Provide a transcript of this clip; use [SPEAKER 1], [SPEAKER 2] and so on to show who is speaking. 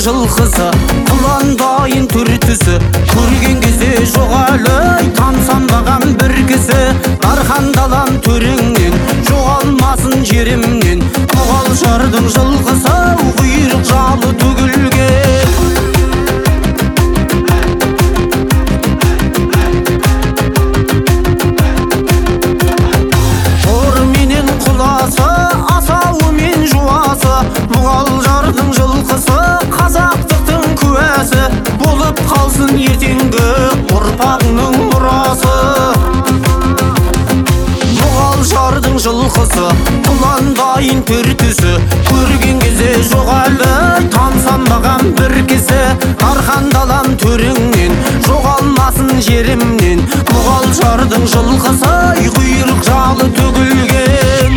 [SPEAKER 1] жылқысы, құландайын түр түсі, көрген кезде жоғалай тамсанбаған бір кісі. Арқандалам төріңнен, жоғалмасын жерімнен, мұғалжардың жылқысы, құйрық жалы төгілген. Торменен құласы, асауы мен жуасы, мұғалжардың жылқысы, қазақтықтың куәсі, болып қалсын ертеңгі ұрпағының мұрасы. Мұғалжардың жылқысы, құландайын түр түсі, көрген кезде жоғалай тамсанбаған бір кісі. Арқандалам төріңнен, жоғалмасын жерімнен, мұғалжардың жылқысы, құйрық жалы төгілген.